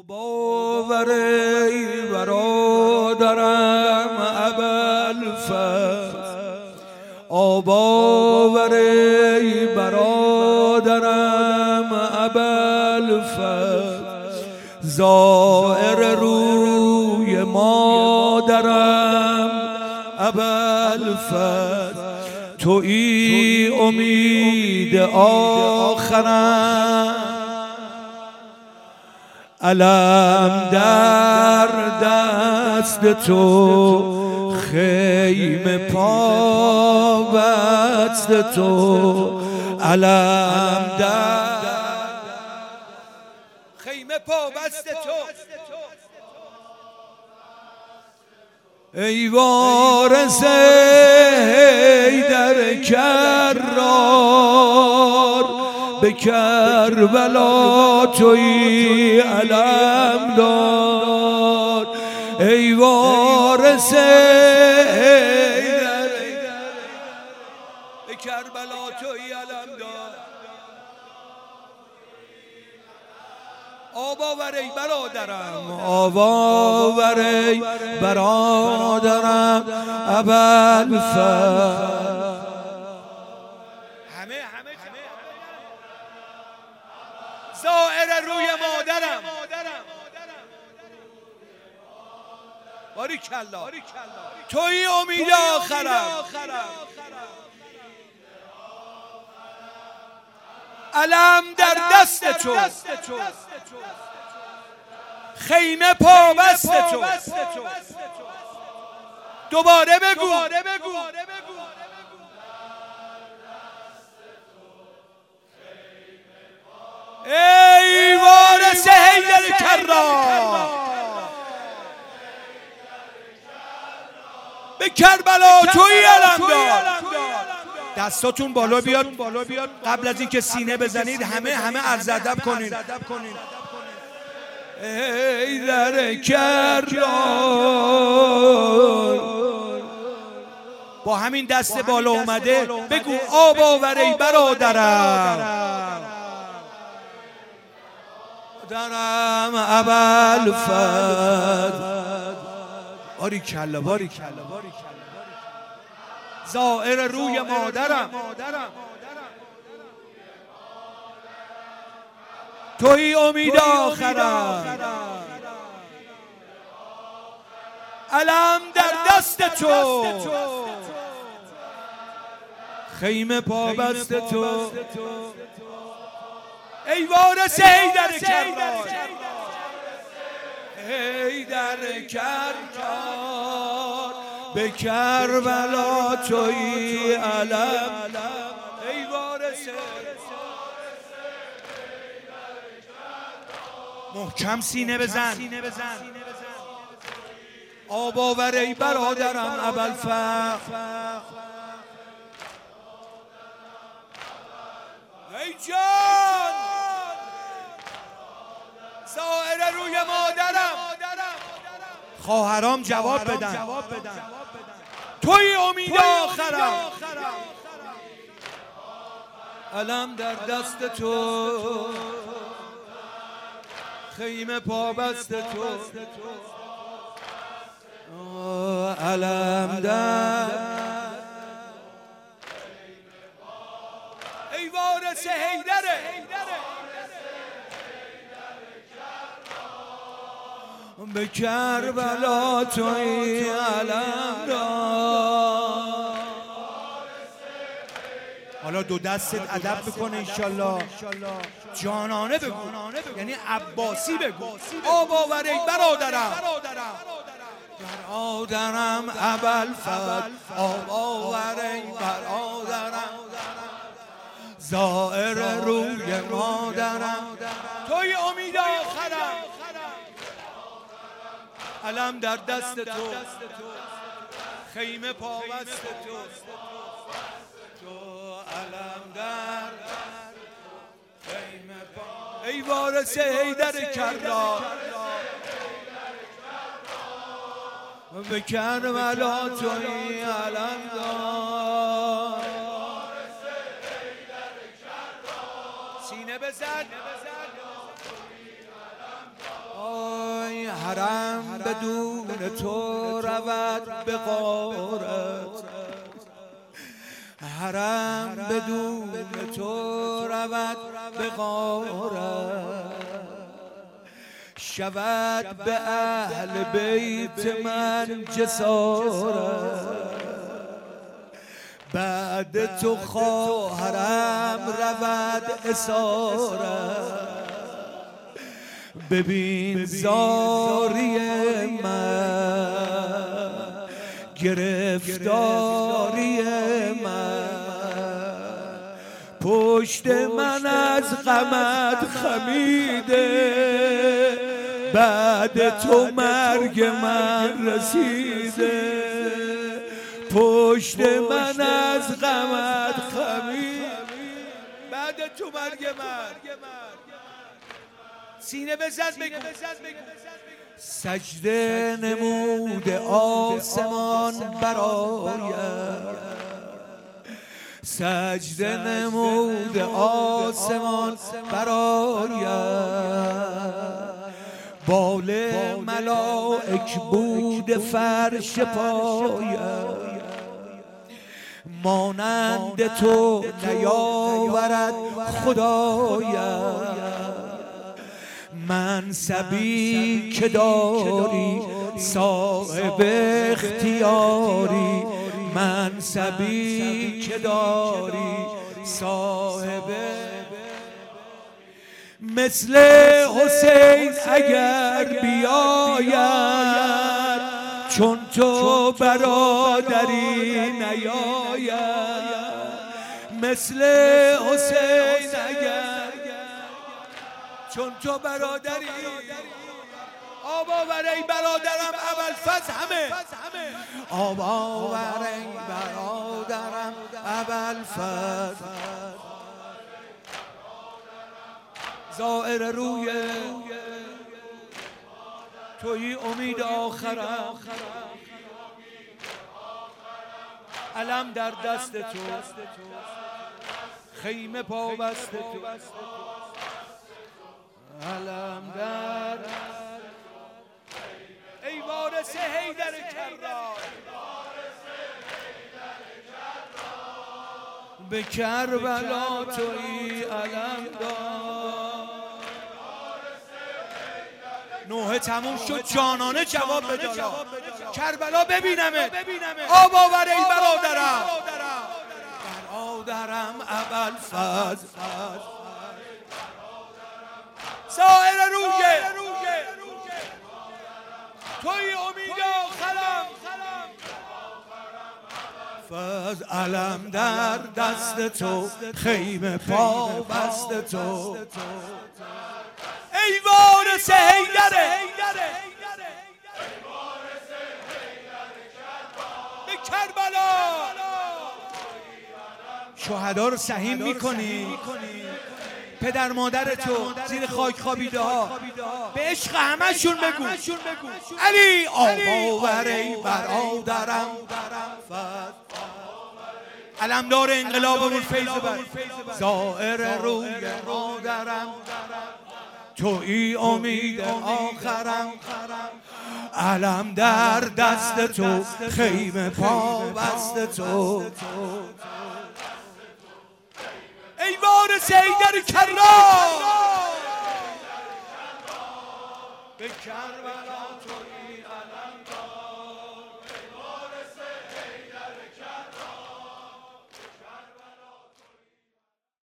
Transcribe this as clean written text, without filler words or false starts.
باور ای برادرم ابوالفضل، باور ای برادرم ابوالفضل، زائر روی مادرم ابوالفضل، تویی امید آخرم، علم در دست تو، خیمه پا بست تو، علم در خیمه پا بست تو، ای وارث حیدر کرار، به کربلا تویی علمدار، ای وارث حیدر به کربلا تویی علمدار. باور ای برادرم، باور ای برادرم ابوالفضل، زائر روی مادرم، باریکالله، تویی امید آخرم، علم در دست تو، خیمه پا بست تو. دوباره بگو. ای وارث حیدر کرار، به کربلا تویی علمدار. دستاتون بالا بیاد قبل از اینکه سینه بزنید، همه عرض ادب کنید. حیدر کرار، با همین دست بالا اومده بگو باور ای برادرم ابوالفضل، باریکالله، زائر روی مادرم، تویی امید آخرم، علم در دست تو، خیمه پا بست تو، ای وارث حیدر کرار، حیدر کرار، به کربلا تویی علم، ای وارث. محکم سینه بزن. باور ای برادرم ابوالفضل، ای جان، زائر روی مادرم، خواهرام جواب بدن، تویی امید آخرم، علم در دست تو، خیمه پا بست تو، علم در، ای وارث حیدر به کربلا تویی علمدار. حالا دو دستت ادب بکن انشالله، جانانه بگو، یعنی عباسی بگو. باور ای برادرم ابوالفضل، باور ای برادرم، زائر روی مادرم، توی امید آخرم، علم در دست تو، خیمه پا بست تو، علم در خیمه پا، ای وارث حیدر کرار، به کربلا تویی علمدار. سینه بزن. حرم بدون تو رود به غارت، حرم بدون تو رود به غارت، شود به اهل بیت من جسارت، بعد تو خواهرم رود اسارت، ببین زاری من گرفتاری من، پشت من از غمت خمیده، بعد تو مرگ من رسیده، پشت من از غمت خمیده، بعد تو مرگ من. سینه بزن بگو. سجده نمود آسمان برآید، سجده نمود آسمان برآید، بال ملائک بود فرش پاید، مانند تو نیاورد خداید، منصبی که داری صاحب اختیاری، منصبی که داری صاحب، مثل حسین اگر بیاید، چون تو برادری نیاید، مثل حسین اگر چون تو برادری. آب آور ای برادرم ابوالفضل همه، آب آور ای برادرم ابوالفضل، زائر روی تویی امید آخرم، علم در دست تو، خیمه پابست تو، علم در ای وارث حیدر کرار، به کربلا تویی علم دار. نوحه تموم شد، جانانه جواب بده، کربلا ببینمه، آب آور ای برادرم، برادرم ابوالفضل، سایر روی توی امید آخرم، فضل علم در دست تو، خیمه پا بست تو، ای وارث حیدر به کربلا. شهدا رو سهیم میکنی، پدر مادر تو زیر خاک خوابیده ها، به عشق همشون بگو علی آب آور ای برادرم، علمدار انقلابمون فیض بر، زائر روی مادرم تویی امید آخرم، علم در دست تو، خیمه پا بست تو، ای وارث حیدر کرار به کربلا تویی